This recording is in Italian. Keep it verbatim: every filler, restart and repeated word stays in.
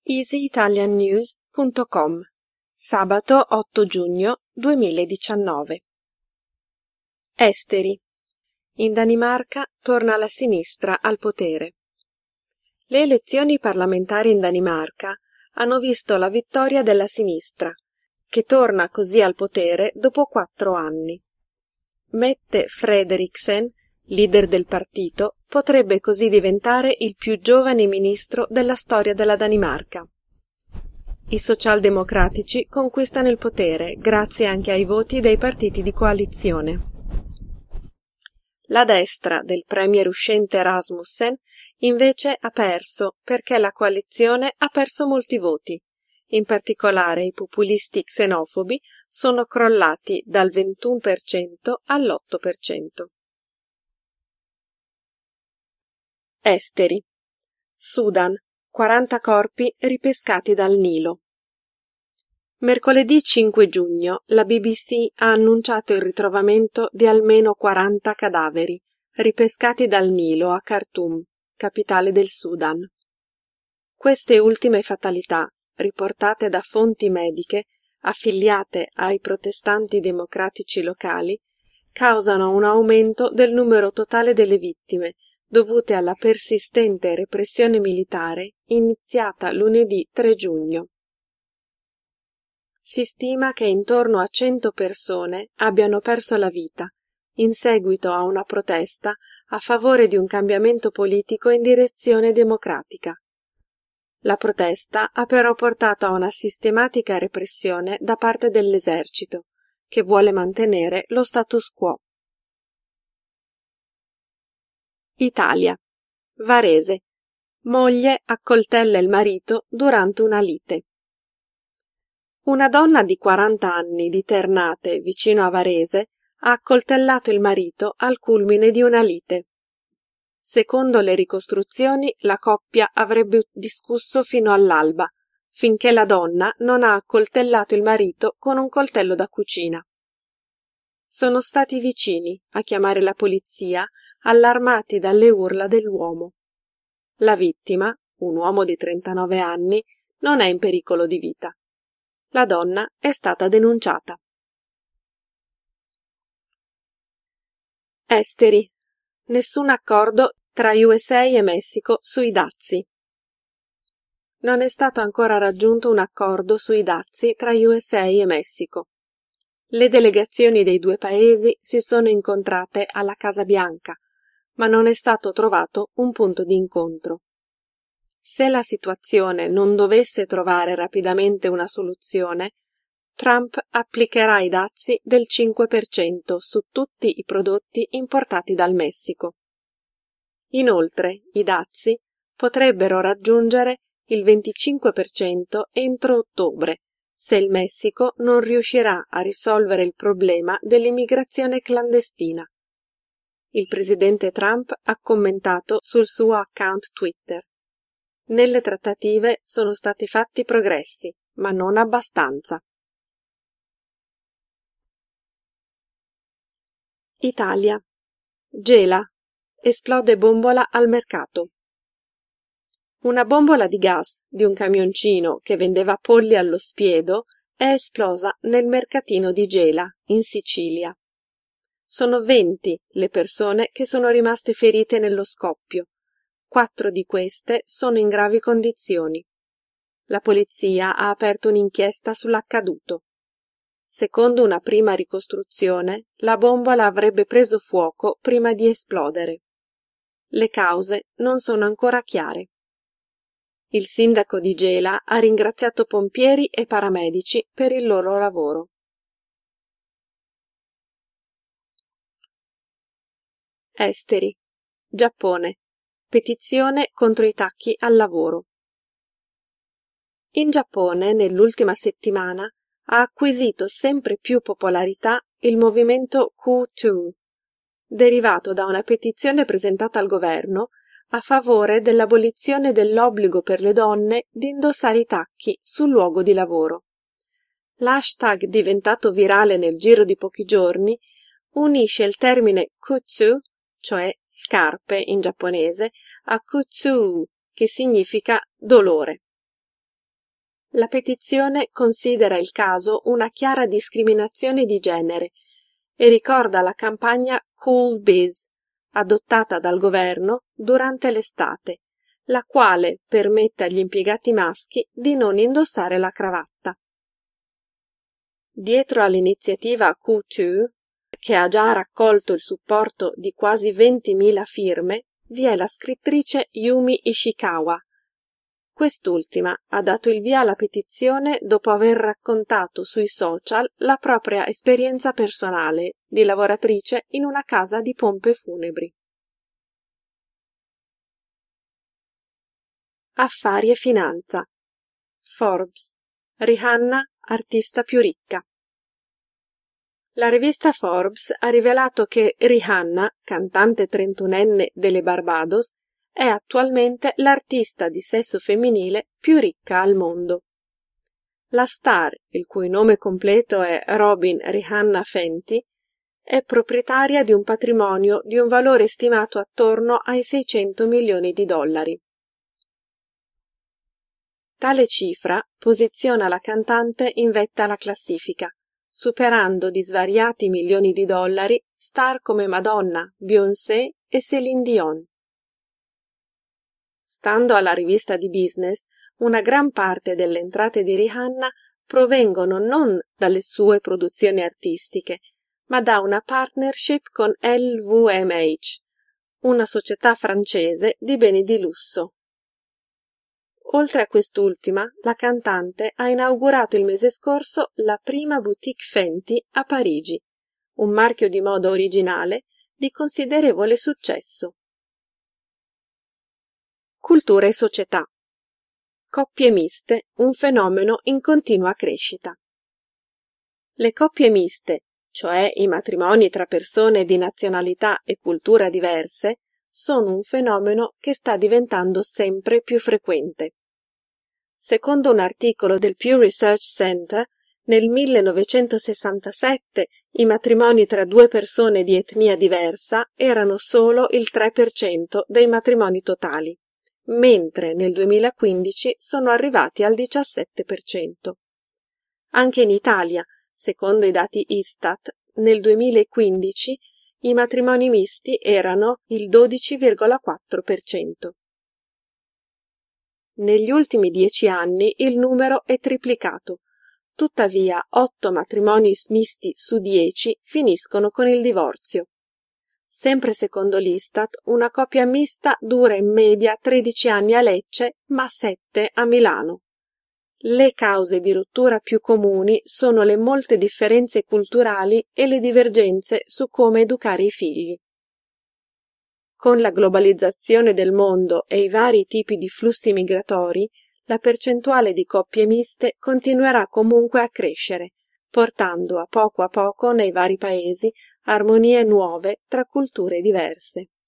easy italian news punto com, sabato otto giugno duemiladiciannove. Esteri. In Danimarca torna la sinistra al potere. Le elezioni parlamentari in Danimarca hanno visto la vittoria della sinistra, che torna così al potere dopo quattro anni. Mette Frederiksen, leader del partito, potrebbe così diventare il più giovane ministro della storia della Danimarca. I socialdemocratici conquistano il potere grazie anche ai voti dei partiti di coalizione. La destra del premier uscente Rasmussen invece ha perso perché la coalizione ha perso molti voti. In particolare i populisti xenofobi sono crollati dal ventuno per cento all'otto per cento. Esteri. Sudan. quaranta corpi ripescati dal Nilo. Mercoledì cinque giugno la B B C ha annunciato il ritrovamento di almeno quaranta cadaveri ripescati dal Nilo a Khartoum, capitale del Sudan. Queste ultime fatalità, riportate da fonti mediche affiliate ai protestanti democratici locali, causano un aumento del numero totale delle vittime dovute alla persistente repressione militare iniziata lunedì tre giugno. Si stima che intorno a cento persone abbiano perso la vita in seguito a una protesta a favore di un cambiamento politico in direzione democratica. La protesta ha però portato a una sistematica repressione da parte dell'esercito, che vuole mantenere lo status quo. Italia. Varese. Moglie accoltella il marito durante una lite. Una donna di quaranta anni di Ternate, vicino a Varese, ha accoltellato il marito al culmine di una lite. Secondo le ricostruzioni, la coppia avrebbe discusso fino all'alba, finché la donna non ha accoltellato il marito con un coltello da cucina. Sono stati i vicini a chiamare la polizia, allarmati dalle urla dell'uomo. La vittima, un uomo di trentanove anni, non è in pericolo di vita. La donna è stata denunciata. Esteri. Nessun accordo tra U S A e Messico sui dazi. Non è stato ancora raggiunto un accordo sui dazi tra U S A e Messico. Le delegazioni dei due paesi si sono incontrate alla Casa Bianca, ma non è stato trovato un punto di incontro. Se la situazione non dovesse trovare rapidamente una soluzione, Trump applicherà i dazi del cinque per cento su tutti i prodotti importati dal Messico. Inoltre, i dazi potrebbero raggiungere il venticinque per cento entro ottobre, se il Messico non riuscirà a risolvere il problema dell'immigrazione clandestina. Il presidente Trump ha commentato sul suo account Twitter: nelle trattative sono stati fatti progressi, ma non abbastanza. Italia. Gela. Esplode bombola al mercato. Una bombola di gas di un camioncino che vendeva polli allo spiedo è esplosa nel mercatino di Gela, in Sicilia. Sono venti le persone che sono rimaste ferite nello scoppio. Quattro di queste sono in gravi condizioni. La polizia ha aperto un'inchiesta sull'accaduto. Secondo una prima ricostruzione, la bombola avrebbe preso fuoco prima di esplodere. Le cause non sono ancora chiare. Il sindaco di Gela ha ringraziato pompieri e paramedici per il loro lavoro. Esteri. Giappone. Petizione contro i tacchi al lavoro. In Giappone, nell'ultima settimana, ha acquisito sempre più popolarità il movimento Q due, derivato da una petizione presentata al governo a favore dell'abolizione dell'obbligo per le donne di indossare i tacchi sul luogo di lavoro. L'hashtag, diventato virale nel giro di pochi giorni, unisce il termine kutsu, cioè scarpe in giapponese, a kutsu, che significa dolore. La petizione considera il caso una chiara discriminazione di genere e ricorda la campagna Cool Biz, adottata dal governo durante l'estate, la quale permette agli impiegati maschi di non indossare la cravatta. Dietro all'iniziativa Q due, che ha già raccolto il supporto di quasi ventimila firme, vi è la scrittrice Yumi Ishikawa. Quest'ultima ha dato il via alla petizione dopo aver raccontato sui social la propria esperienza personale di lavoratrice in una casa di pompe funebri. Affari e finanza. Forbes. Rihanna, artista più ricca. La rivista Forbes ha rivelato che Rihanna, cantante trentunenne delle Barbados, è attualmente l'artista di sesso femminile più ricca al mondo. La star, il cui nome completo è Robin Rihanna Fenty, è proprietaria di un patrimonio di un valore stimato attorno ai seicento milioni di dollari. Tale cifra posiziona la cantante in vetta alla classifica, superando di svariati milioni di dollari star come Madonna, Beyoncé e Céline Dion. Stando alla rivista di business, una gran parte delle entrate di Rihanna provengono non dalle sue produzioni artistiche, ma da una partnership con L V M H, una società francese di beni di lusso. Oltre a quest'ultima, la cantante ha inaugurato il mese scorso la prima boutique Fenty a Parigi, un marchio di moda originale di considerevole successo. Cultura e società. Coppie miste, un fenomeno in continua crescita. Le coppie miste, cioè i matrimoni tra persone di nazionalità e cultura diverse, sono un fenomeno che sta diventando sempre più frequente. Secondo un articolo del Pew Research Center, nel millenovecentosessantasette i matrimoni tra due persone di etnia diversa erano solo il tre per cento dei matrimoni totali, mentre nel duemilaquindici sono arrivati al diciassette per cento. Anche in Italia, secondo i dati Istat, nel duemilaquindici i matrimoni misti erano il dodici virgola quattro per cento. Negli ultimi dieci anni il numero è triplicato, tuttavia otto matrimoni misti su dieci finiscono con il divorzio. Sempre secondo l'Istat, una coppia mista dura in media tredici anni a Lecce, ma sette a Milano. Le cause di rottura più comuni sono le molte differenze culturali e le divergenze su come educare i figli. Con la globalizzazione del mondo e i vari tipi di flussi migratori, la percentuale di coppie miste continuerà comunque a crescere, portando a poco a poco nei vari paesi armonie nuove tra culture diverse.